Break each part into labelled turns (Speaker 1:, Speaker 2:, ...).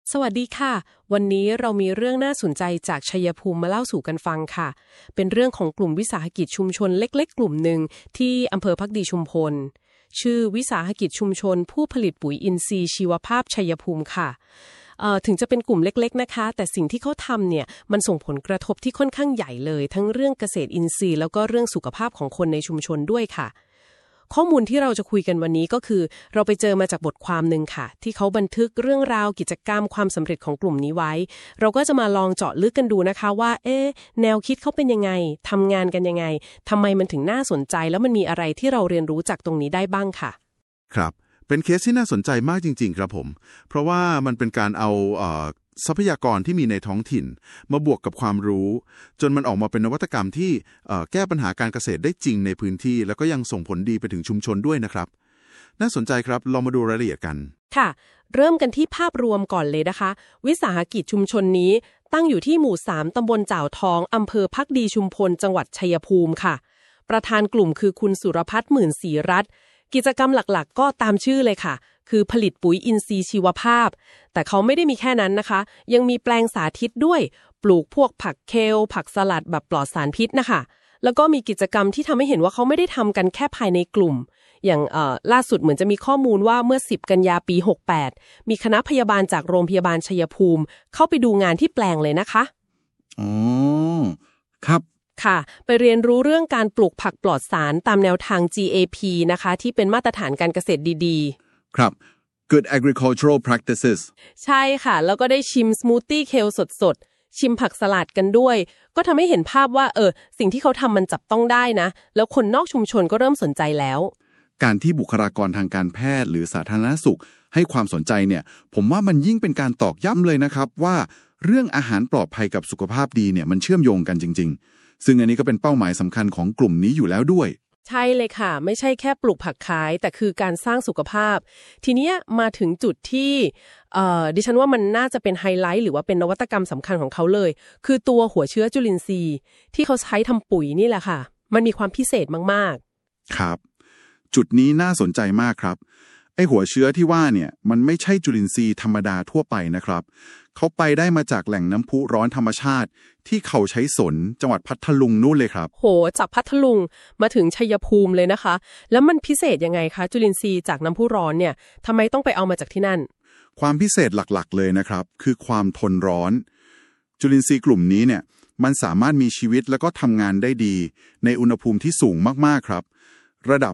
Speaker 1: สวัสดีค่ะวันนี้เรามีเรื่องน่าสนใจจากชัยภูมิมาเล่าสู่กันฟังค่ะเป็นเรื่องของกลุ่มวิสาหกิจชุมชนเล็กๆกลุ่มหนึ่งที่อำเภอภักดีชุมพลชื่อวิสาหกิจชุมชนผู้ผลิตปุ๋ยอินทรีย์ชีวภาพชัยภูมิค่ะถึงจะเป็นกลุ่มเล็กๆนะคะแต่สิ่งที่เขาทำเนี่ยมันส่งผลกระทบที่ค่อนข้างใหญ่เลยทั้งเรื่องเกษตรอินทรีย์แล้วก็เรื่องสุขภาพของคนในชุมชนด้วยค่ะข้อมูลที่เราจะคุยกันวันนี้ก็คือเราไปเจอมาจากบทความหนึ่งค่ะที่เขาบันทึกเรื่องราวกิจกรรมความสำเร็จของกลุ่มนี้ไว้เราก็จะมาลองเจาะลึกกันดูนะคะว่าแนวคิดเขาเป็นยังไงทำงานกันยังไงทำไมมันถึงน่าสนใจแล้วมันมีอะไรที่เราเรียนรู้จากตรงนี้ได้บ้างค่ะ
Speaker 2: ครับเป็นเคสที่น่าสนใจมากจริงๆครับผมเพราะว่ามันเป็นการเอาทรัพยากรที่มีในท้องถิ่นมาบวกกับความรู้จนมันออกมาเป็นนวัตกรรมที่แก้ปัญหาการเกษตรได้จริงในพื้นที่แล้วก็ยังส่งผลดีไปถึงชุมชนด้วยนะครับน่าสนใจครับลองมาดูรายละเอียดกัน
Speaker 1: ค่ะเริ่มกันที่ภาพรวมก่อนเลยนะคะวิสาหกิจชุมชนนี้ตั้งอยู่ที่หมู่3ตำบลจ่าวทองอำเภอภักดีชุมพลจังหวัดชัยภูมิค่ะประธานกลุ่มคือคุณสุรพัฒน์หมื่นศรีรัตน์กิจกรรมหลักๆก็ตามชื่อเลยค่ะคือผลิตปุ๋ยอินทรีย์ชีวภาพแต่เขาไม่ได้มีแค่นั้นนะคะยังมีแปลงสาธิตด้วยปลูกพวกผักเคลผักสลัดแบบปลอดสารพิษนะคะแล้วก็มีกิจกรรมที่ทำให้เห็นว่าเขาไม่ได้ทำกันแค่ภายในกลุ่มอย่างล่าสุดเหมือนจะมีข้อมูลว่าเมื่อ10กันยาปี68มีคณะพยาบาลจากโรงพยาบาลชัยภูมิเข้าไปดูงานที่แปลงเลยนะคะ
Speaker 2: อ๋อครับ
Speaker 1: ค่ะไปเรียนรู้เรื่องการปลูกผักปลอดสารตามแนวทาง GAP นะคะที่เป็นมาตรฐานการเกษตรดีๆ
Speaker 2: ครับ Good Agricultural Practices
Speaker 1: ใช่ค่ะแล้วก็ได้ชิมสมูทตี้เคลสดๆชิมผักสลัดกันด้วยก็ทำให้เห็นภาพว่าสิ่งที่เขาทำมันจับต้องได้นะแล้วคนนอกชุมชนก็เริ่มสนใจแล้ว
Speaker 2: การที่บุคลากรทางการแพทย์หรือสาธารณสุขให้ความสนใจเนี่ยผมว่ามันยิ่งเป็นการตอกย้ำเลยนะครับว่าเรื่องอาหารปลอดภัยกับสุขภาพดีเนี่ยมันเชื่อมโยงกันจริงๆซึ่งอันนี้ก็เป็นเป้าหมายสำคัญของกลุ่มนี้อยู่แล้วด้วย
Speaker 1: ใช่เลยค่ะไม่ใช่แค่ปลูกผักขายแต่คือการสร้างสุขภาพทีเนี้ยมาถึงจุดที่ดิฉันว่ามันน่าจะเป็นไฮไลท์หรือว่าเป็นนวัตกรรมสำคัญของเขาเลยคือตัวหัวเชื้อจุลินทรีย์ที่เขาใช้ทำปุ๋ยนี่แหละค่ะมันมีความพิเศษมาก
Speaker 2: ๆครับจุดนี้น่าสนใจมากครับไอ้หัวเชื้อที่ว่าเนี่ยมันไม่ใช่จุลินทรีย์ธรรมดาทั่วไปนะครับเขาไปได้มาจากแหล่งน้ำพุร้อนธรรมชาติที่เขาใช้สนจังหวัดพัทลุงนู่นเลยครับ
Speaker 1: โหจากพัทลุงมาถึงชัยภูมิเลยนะคะแล้วมันพิเศษยังไงคะจุลินทรีย์จากน้ำพุร้อนเนี่ยทำไมต้องไปเอามาจากที่นั่น
Speaker 2: ความพิเศษหลักๆเลยนะครับคือความทนร้อนจุลินทรีย์กลุ่มนี้เนี่ยมันสามารถมีชีวิตแล้วก็ทำงานได้ดีในอุณหภูมิที่สูงมากๆครับระดับ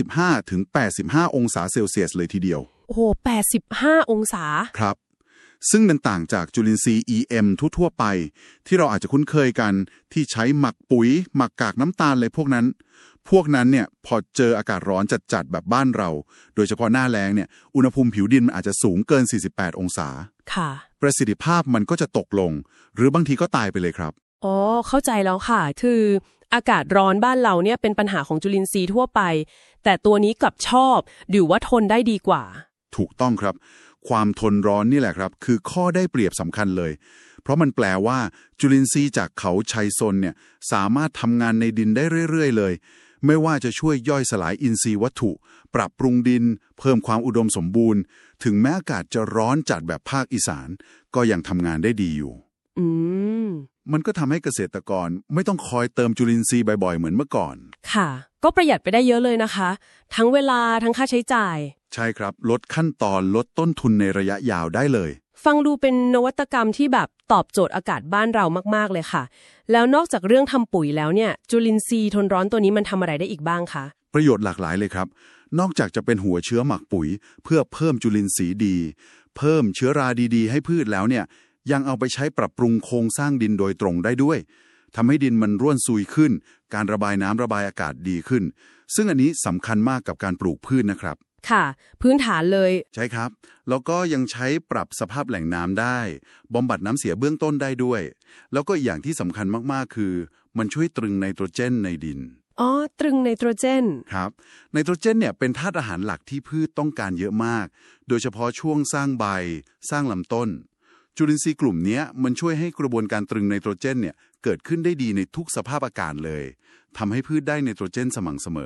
Speaker 2: 55-85 องศาเซลเซียสเลยทีเดียว
Speaker 1: โอ้โห85 องศา
Speaker 2: ครับซึ่งมันต่างจากจุลินทรีย์ EM ทั่วๆไปที่เราอาจจะคุ้นเคยกันที่ใช้หมักปุ๋ยหมักกากน้ำตาลเลยพวกนั้นเนี่ยพอเจออากาศร้อนจัดๆแบบบ้านเราโดยเฉพาะหน้าแล้งเนี่ยอุณหภูมิผิวดินมันอาจจะสูงเกิน48องศา
Speaker 1: ค่ะ
Speaker 2: ประสิทธิภาพมันก็จะตกลงหรือบางทีก็ตายไปเลยครับ
Speaker 1: อ๋อเข้าใจแล้วค่ะคืออากาศร้อนบ้านเราเนี่ยเป็นปัญหาของจุลินทรีย์ทั่วไปแต่ตัวนี้กลับชอบหรือว่าทนได้ดีกว่า
Speaker 2: ถูกต้องครับความทนร้อนนี่แหละครับคือข้อได้เปรียบสำคัญเลยเพราะมันแปลว่าจุลินทรีย์จากเขาชัยซนเนี่ยสามารถทำงานในดินได้เรื่อยๆเลยไม่ว่าจะช่วยย่อยสลายอินทรีย์วัตถุปรับปรุงดินเพิ่มความอุดมสมบูรณ์ถึงแม้อากาศจะร้อนจัดแบบภาคอีสานก็ยังทำงานได้ดีอยู่มันก็ทำให้เกษตรกรไม่ต้องคอยเติมจุลินทรีย์บ่อยๆเหมือนเมื่อก่อน
Speaker 1: ค่ะก็ประหยัดไปได้เยอะเลยนะคะทั้งเวลาทั้งค่าใช้จ่าย
Speaker 2: ใช่ครับลดขั้นตอนลดต้นทุนในระยะยาวได้เลย
Speaker 1: ฟังดูเป็นนวัตกรรมที่แบบตอบโจทย์อากาศบ้านเรามากๆเลยค่ะแล้วนอกจากเรื่องทำปุ๋ยแล้วเนี่ยจุลินทรีย์ทนร้อนตัวนี้มันทำอะไรได้อีกบ้างคะ
Speaker 2: ประโยชน์หลากหลายเลยครับนอกจากจะเป็นหัวเชื้อหมักปุ๋ยเพื่อเพิ่มจุลินทรีย์ดีเพิ่มเชื้อราดีๆให้พืชแล้วเนี่ยยังเอาไปใช้ปรับปรุงโครงสร้างดินโดยตรงได้ด้วยทำให้ดินมันร่วนซุยขึ้นการระบายน้ำระบายอากาศดีขึ้นซึ่งอันนี้สำคัญมากกับการปลูกพืชนะครับ
Speaker 1: ค่ะพื้นฐานเลย
Speaker 2: ใช่ครับแล้วก็ยังใช้ปรับสภาพแหล่งน้ำได้บำบัดน้ำเสียเบื้องต้นได้ด้วยแล้วก็อย่างที่สำคัญมากๆคือมันช่วยตรึงไนโตรเจนในดิน
Speaker 1: อ๋อตรึงไนโตรเจน
Speaker 2: ครับไนโตรเจนเนี่ยเป็นธาตุอาหารหลักที่พืชต้องการเยอะมากโดยเฉพาะช่วงสร้างใบสร้างลำต้นจุลินทรีย์กลุ่มนี้มันช่วยให้กระบวนการตรึงไนโตรเจนเนี่ยเกิดขึ้นได้ดีในทุกสภาพอากาศเลยทำให้พืชได้ไนโตรเจนสม่ำเสมอ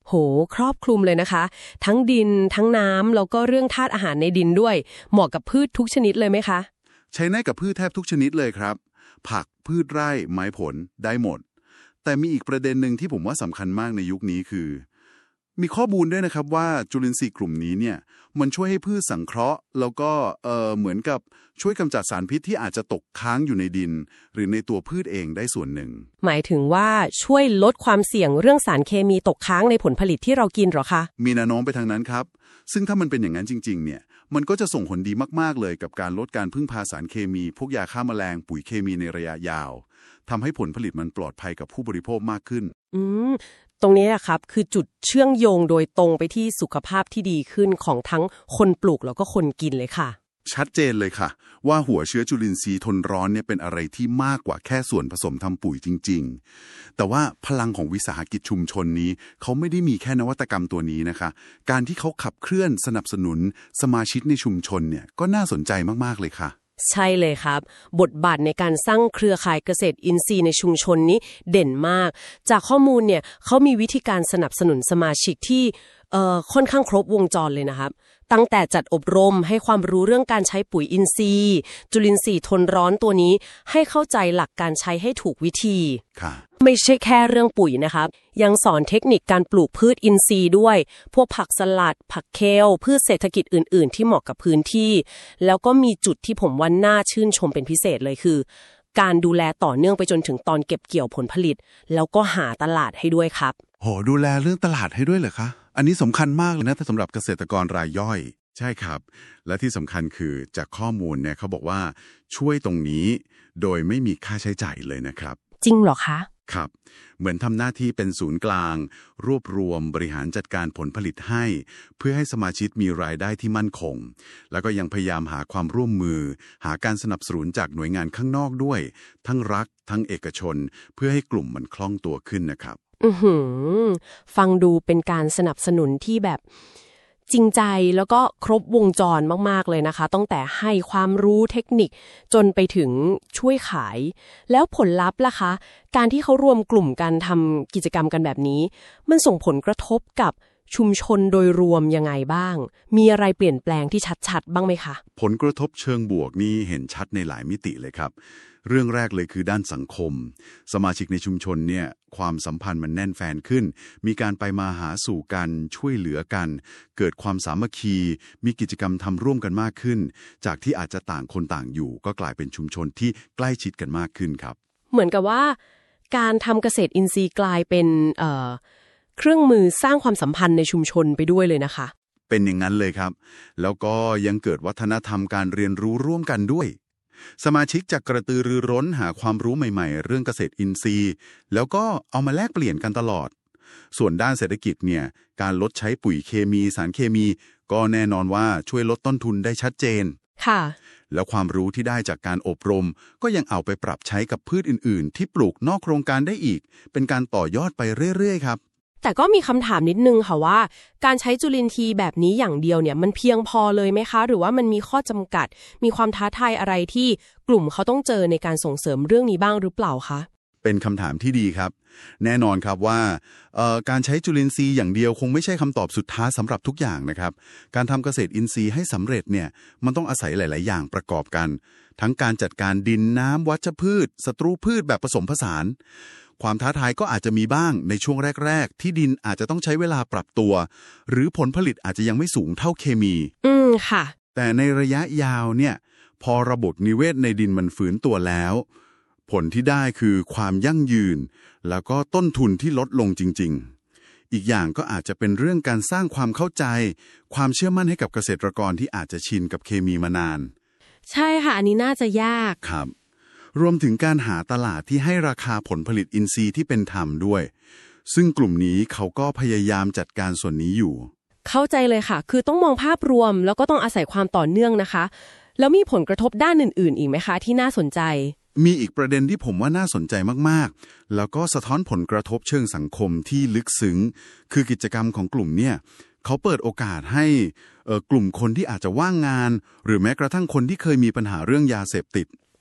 Speaker 1: โหครอบคลุมเลยนะคะ ทั้งดินทั้งน้ำแล้วก็เรื่องธาตุอาหารในดินด้วยเหมาะกับพืชทุกชนิดเลยไหมคะ
Speaker 2: ใช้ได้กับพืชแทบทุกชนิดเลยครับผักพืชไร่ไม้ผลได้หมดแต่มีอีกประเด็นหนึ่งที่ผมว่าสำคัญมากในยุคนี้คือมีข้อมูลด้วยนะครับว่าจุลินทรีย์กลุ่มนี้เนี่ยมันช่วยให้พืชสังเคราะห์แล้วก็เหมือนกับช่วยกำจัดสารพิษที่อาจจะตกค้างอยู่ในดินหรือในตัวพืชเองได้ส่วนหนึ่ง
Speaker 1: หมายถึงว่าช่วยลดความเสี่ยงเรื่องสารเคมีตกค้างในผลผลิตที่เรากินหรอคะ
Speaker 2: มีแนวโน้มไปทางนั้นครับซึ่งถ้ามันเป็นอย่างนั้นจริงๆเนี่ยมันก็จะส่งผลดีมากๆเลยกับการลดการพึ่งพาสารเคมีพวกยาฆ่าแมลงปุ๋ยเคมีในระยะยาวทำให้ผลผลิตมันปลอดภัยกับผู้บริโภคมากขึ้น
Speaker 1: ตรงนี้นะครับคือจุดเชื่อมโยงโดยตรงไปที่สุขภาพที่ดีขึ้นของทั้งคนปลูกแล้วก็คนกินเลยค่ะ
Speaker 2: ชัดเจนเลยค่ะว่าหัวเชื้อจุลินทรีย์ทนร้อนเนี่ยเป็นอะไรที่มากกว่าแค่ส่วนผสมทำปุ๋ยจริงๆแต่ว่าพลังของวิสาหกิจชุมชนนี้เขาไม่ได้มีแค่นวัตกรรมตัวนี้นะคะการที่เขาขับเคลื่อนสนับสนุนสมาชิกในชุมชนเนี่ยก็น่าสนใจมากๆเลยค่ะ
Speaker 1: ใช่เลยครับบทบาทในการสร้างเครือข่ายเกษตรอินทรีย์ในชุมชนนี้เด่นมากจากข้อมูลเนี่ยเขามีวิธีการสนับสนุนสมาชิกที่ค่อนข้างครบวงจรเลยนะครับตั้งแต่จัดอบรมให้ความรู้เรื่องการใช้ปุ๋ยอินทรีย์จุลินทรีย์ทนร้อนตัวนี้ให้เข้าใจหลักการใช้ให้ถูกวิธีไม่ใช่แค่เรื่องปุ๋ยนะครับยังสอนเทคนิคการปลูกพืชอินทรีย์ด้วยพวกผักสลัดผักเคลพืชเศรษฐกิจอื่นๆที่เหมาะกับพื้นที่แล้วก็มีจุดที่ผมว่าน่าชื่นชมเป็นพิเศษเลยคือการดูแลต่อเนื่องไปจนถึงตอนเก็บเกี่ยวผลผลิตแล้วก็หาตลาดให้ด้วยครับ
Speaker 2: โหดูแลเรื่องตลาดให้ด้วยเหรอคะอันนี้สำคัญมากเลยนะสำหรับเกษตรกรรายย่อยใช่ครับและที่สำคัญคือจากข้อมูลเนี่ยเขาบอกว่าช่วยตรงนี้โดยไม่มีค่าใช้จ่ายเลยนะครับ
Speaker 1: จริงเหรอคะ
Speaker 2: ครับเหมือนทำหน้าที่เป็นศูนย์กลางรวบรวมบริหารจัดการผลผลิตให้เพื่อให้สมาชิกมีรายได้ที่มั่นคงแล้วก็ยังพยายามหาความร่วมมือหาการสนับสนุนจากหน่วยงานข้างนอกด้วยทั้งรัฐทั้งเอกชนเพื่อให้กลุ่มมันคล่องตัวขึ้นนะครับ
Speaker 1: ฟังดูเป็นการสนับสนุนที่แบบจริงใจแล้วก็ครบวงจรมากๆเลยนะคะตั้งแต่ให้ความรู้เทคนิคจนไปถึงช่วยขายแล้วผลลัพธ์ล่ะคะการที่เขารวมกลุ่มกันทำกิจกรรมกันแบบนี้มันส่งผลกระทบกับชุมชนโดยรวมยังไงบ้างมีอะไรเปลี่ยนแปลงที่ชัดๆบ้างไหมคะ
Speaker 2: ผลกระทบเชิงบวกนี่เห็นชัดในหลายมิติเลยครับเรื่องแรกเลยคือด้านสังคมสมาชิกในชุมชนเนี่ยความสัมพันธ์มันแน่นแฟนขึ้นมีการไปมาหาสู่กันช่วยเหลือกันเกิดความสามัคคีมีกิจกรรมทำร่วมกันมากขึ้นจากที่อาจจะต่างคนต่างอยู่ก็กลายเป็นชุมชนที่ใกล้ชิดกันมากขึ้นครับ
Speaker 1: เหมือนกับว่าการทำเกษตรอินทรีย์กลายเป็นเครื่องมือสร้างความสัมพันธ์ในชุมชนไปด้วยเลยนะคะ
Speaker 2: เป็นอย่างนั้นเลยครับแล้วก็ยังเกิดวัฒนธรรมการเรียนรู้ร่วมกันด้วยสมาชิกจะกระตือรือร้นหาความรู้ใหม่ๆเรื่องเกษตรอินทรีย์แล้วก็เอามาแลกเปลี่ยนกันตลอดส่วนด้านเศรษฐกิจเนี่ยการลดใช้ปุ๋ยเคมีสารเคมีก็แน่นอนว่าช่วยลดต้นทุนได้ชัดเจน
Speaker 1: ค่ะ
Speaker 2: แล้วความรู้ที่ได้จากการอบรมก็ยังเอาไปปรับใช้กับพืชอื่นๆที่ปลูกนอกโครงการได้อีกเป็นการต่อยอดไปเรื่อยๆครับ
Speaker 1: แต่ก็มีคำถามนิดนึงค่ะว่าการใช้จุลินทรีย์แบบนี้อย่างเดียวเนี่ยมันเพียงพอเลยไหมคะหรือว่ามันมีข้อจำกัดมีความท้าทายอะไรที่กลุ่มเขาต้องเจอในการส่งเสริมเรื่องนี้บ้างหรือเปล่าคะ
Speaker 2: เป็นคำถามที่ดีครับแน่นอนครับว่าการใช้จุลินทรีย์อย่างเดียวคงไม่ใช่คำตอบสุดท้ายสำหรับทุกอย่างนะครับการทำเกษตรอินทรีย์ให้สำเร็จเนี่ยมันต้องอาศัยหลายๆอย่างประกอบกันทั้งการจัดการดินน้ำวัชพืชศัตรูพืชแบบผสมผสานความท้าทายก็อาจจะมีบ้างในช่วงแรกๆที่ดินอาจจะต้องใช้เวลาปรับตัวหรือผลผลิตอาจจะยังไม่สูงเท่าเคมี
Speaker 1: ค่ะ
Speaker 2: แต่ในระยะยาวเนี่ยพอระบบนิเวศในดินมันฝืนตัวแล้วผลที่ได้คือความยั่งยืนแล้วก็ต้นทุนที่ลดลงจริงๆอีกอย่างก็อาจจะเป็นเรื่องการสร้างความเข้าใจความเชื่อมั่นให้กับเกษตรกรที่อาจจะชินกับเคมีมานาน
Speaker 1: ใช่ค่ะอันนี้น่าจะยาก
Speaker 2: ครับรวมถึงการหาตลาดที่ให้ราคาผลผลิตอินทรีย์ที่เป็นธรรมด้วยซึ่งกลุ่มนี้เขาก็พยายามจัดการส่วนนี้อยู่
Speaker 1: เข้าใจเลยค่ะคือต้องมองภาพรวมแล้วก็ต้องอาศัยความต่อเนื่องนะคะแล้วมีผลกระทบด้านอื่นๆอีกไหมคะที่น่าสนใจ
Speaker 2: มีอีกประเด็นที่ผมว่าน่าสนใจมากๆแล้วก็สะท้อนผลกระทบเชิงสังคมที่ลึกซึ้งคือกิจกรรมของกลุ่มเนี่ยเขาเปิดโอกาสให้กลุ่มคนที่อาจจะว่างงานหรือแม้กระทั่งคนที่เคยมีปัญหาเรื่องยาเสพติด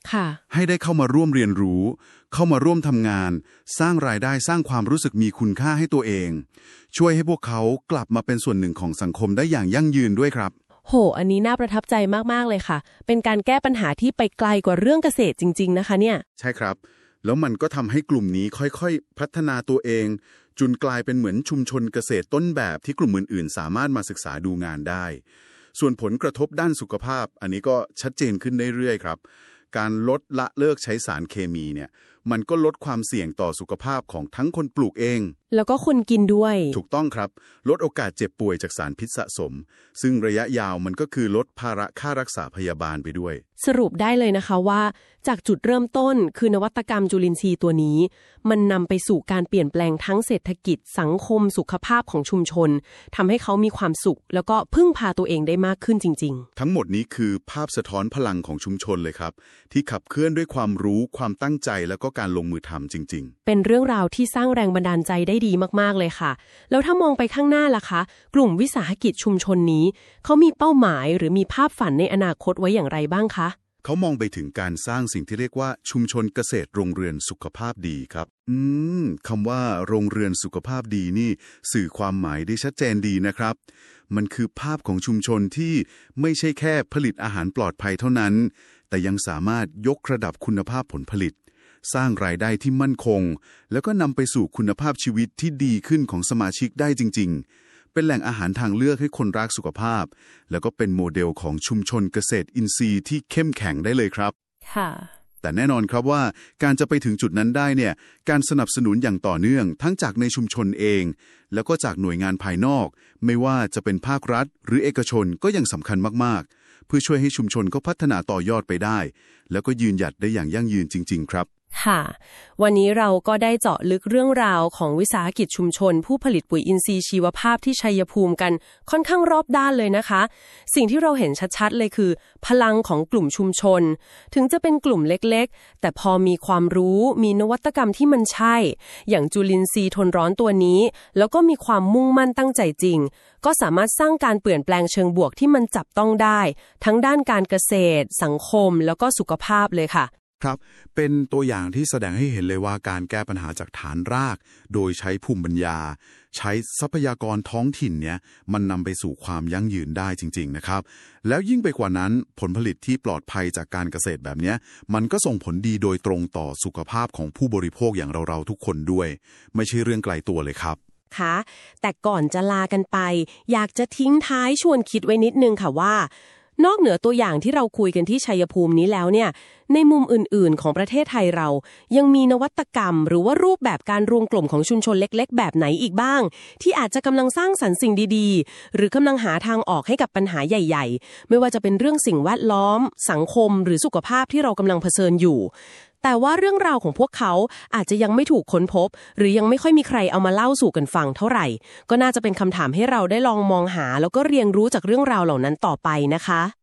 Speaker 1: ค่ะ
Speaker 2: ให้ได้เข้ามาร่วมเรียนรู้ เข้ามาร่วมทำงาน สร้างรายได้สร้างความรู้สึกมีคุณค่าให้ตัวเอง ช่วยให้พวกเขากลับมาเป็นส่วนหนึ่งของสังคมได้อย่างยั่งยืนด้วยครับ
Speaker 1: โห อันนี้น่าประทับใจมากๆเลยค่ะ เป็นการแก้ปัญหาที่ไปไกลกว่าเรื่องเกษตรจริงๆนะคะเนี่ย
Speaker 2: ใช่ครับ แล้วมันก็ทำให้กลุ่มนี้ค่อยๆ พัฒนาตัวเองจนกลายเป็นเหมือนชุมชนเกษตรต้นแบบที่กลุ่มอื่นๆ สามารถมาศึกษาดูงานได้ ส่วนผลกระทบด้านสุขภาพ อันนี้ก็ชัดเจนขึ้นเรื่อยๆครับ การลดละเลิกใช้สารเคมีเนี่ยมันก็ลดความเสี่ยงต่อสุขภาพของทั้งคนปลูกเอง
Speaker 1: แล้วก็คนกินด้วย
Speaker 2: ถูกต้องครับลดโอกาสเจ็บป่วยจากสารพิษสะสม ซึ่งระยะยาวมันก็คือลดภาระค่ารักษาพยาบาลไปด้วย
Speaker 1: สรุปได้เลยนะคะว่าจากจุดเริ่มต้นคือนวัตกรรมจุลินทรีย์ตัวนี้ มันนำไปสู่การเปลี่ยนแปลงทั้งเศรษฐกิจสังคมสุขภาพของชุมชนทำให้เขามีความสุข แล้วก็พึ่งพาตัวเองได้มากขึ้นจริงๆ
Speaker 2: ทั้งหมดนี้คือภาพสะท้อนพลังของชุมชนเลยครับที่ขับเคลื่อนด้วยความรู้ความตั้งใจแล้วก็การลงมือทำจริงๆ
Speaker 1: เป็นเรื่องราวที่สร้างแรงบันดาลใจได้ดีมากๆเลยค่ะแล้วถ้ามองไปข้างหน้าล่ะคะกลุ่มวิสาหกิจชุมชนนี้เขามีเป้าหมายหรือมีภาพฝันในอนาคตไว้อย่างไรบ้างคะ
Speaker 2: เขามองไปถึงการสร้างสิ่งที่เรียกว่าชุมชนเกษตรโรงเรือนสุขภาพดีครับคำว่าโรงเรือนสุขภาพดีนี่สื่อความหมายได้ชัดเจนดีนะครับมันคือภาพของชุมชนที่ไม่ใช่แค่ผลิตอาหารปลอดภัยเท่านั้นแต่ยังสามารถยกระดับคุณภาพผลผลิตสร้างรายได้ที่มั่นคงแล้วก็นำไปสู่คุณภาพชีวิตที่ดีขึ้นของสมาชิกได้จริงๆเป็นแหล่งอาหารทางเลือกให้คนรักสุขภาพแล้วก็เป็นโมเดลของชุมชนเกษตรอินทรีย์ที่เข้มแข็งได้เลยครับ
Speaker 1: ค่ะ
Speaker 2: แต่แน่นอนครับว่าการจะไปถึงจุดนั้นได้เนี่ยการสนับสนุนอย่างต่อเนื่องทั้งจากในชุมชนเองแล้วก็จากหน่วยงานภายนอกไม่ว่าจะเป็นภาครัฐหรือเอกชนก็ยังสำคัญมากๆเพื่อช่วยให้ชุมชนเขาพัฒนาต่อยอดไปได้แล้วก็ยืนหยัดได้อย่างยั่งยืนจริงๆครับ
Speaker 1: ค่ะวันนี้เราก็ได้เจาะลึกเรื่องราวของวิสาหกิจชุมชนผู้ผลิตปุ๋ยอินทรีย์ชีวภาพที่ชัยภูมิกันค่อนข้างรอบด้านเลยนะคะสิ่งที่เราเห็นชัดๆเลยคือพลังของกลุ่มชุมชนถึงจะเป็นกลุ่มเล็กๆแต่พอมีความรู้มีนวัตกรรมที่มันใช่อย่างจุลินทรีย์ทนร้อนตัวนี้แล้วก็มีความมุ่งมั่นตั้งใจจริงก็สามารถสร้างการเปลี่ยนแปลงเชิงบวกที่มันจับต้องได้ทั้งด้านการเกษตรสังคมแล้วก็สุขภาพเลยค่ะ
Speaker 2: ครับเป็นตัวอย่างที่แสดงให้เห็นเลยว่าการแก้ปัญหาจากฐานรากโดยใช้ภูมิปัญญาใช้ทรัพยากรท้องถิ่นเนี่ยมันนำไปสู่ความยั่งยืนได้จริงๆนะครับแล้วยิ่งไปกว่านั้นผลผลิตที่ปลอดภัยจากการเกษตรแบบนี้มันก็ส่งผลดีโดยตรงต่อสุขภาพของผู้บริโภคอย่างเราๆทุกคนด้วยไม่ใช่เรื่องไกลตัวเลยครับ
Speaker 1: ค่ะแต่ก่อนจะลากันไปอยากจะทิ้งท้ายชวนคิดไว้นิดนึงค่ะว่านอกเหนือตัวอย่างที่เราคุยกันที่ชัยภูมินี้แล้วเนี่ยในมุมอื่นๆของประเทศไทยเรายังมีนวัตกรรมหรือว่ารูปแบบการรวมกลุ่มของชุมชนเล็กๆแบบไหนอีกบ้างที่อาจจะกำลังสร้างสรรค์สิ่งดีๆหรือกำลังหาทางออกให้กับปัญหาใหญ่ๆไม่ว่าจะเป็นเรื่องสิ่งแวดล้อมสังคมหรือสุขภาพที่เรากำลังเผชิญอยู่แต่ว่าเรื่องราวของพวกเขาอาจจะยังไม่ถูกค้นพบหรือยังไม่ค่อยมีใครเอามาเล่าสู่กันฟังเท่าไหร่ก็น่าจะเป็นคำถามให้เราได้ลองมองหาแล้วก็เรียนรู้จากเรื่องราวเหล่านั้นต่อไปนะคะ